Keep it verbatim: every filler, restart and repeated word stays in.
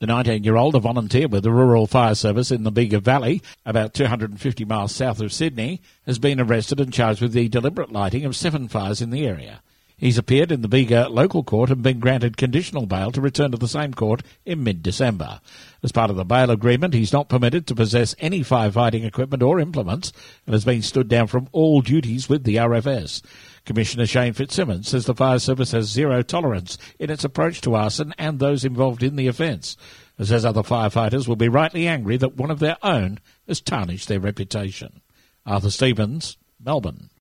The nineteen-year-old, a volunteer with the Rural Fire Service in the Bega Valley, about two hundred fifty miles south of Sydney, has been arrested and charged with the deliberate lighting of seven fires in the area. He's appeared in the Bega local court and been granted conditional bail to return to the same court in mid-December. As part of the bail agreement, he's not permitted to possess any firefighting equipment or implements and has been stood down from all duties with the R F S. Commissioner Shane Fitzsimmons says the fire service has zero tolerance in its approach to arson and those involved in the offence. He says other firefighters will be rightly angry that one of their own has tarnished their reputation. Arthur Stevens, Melbourne.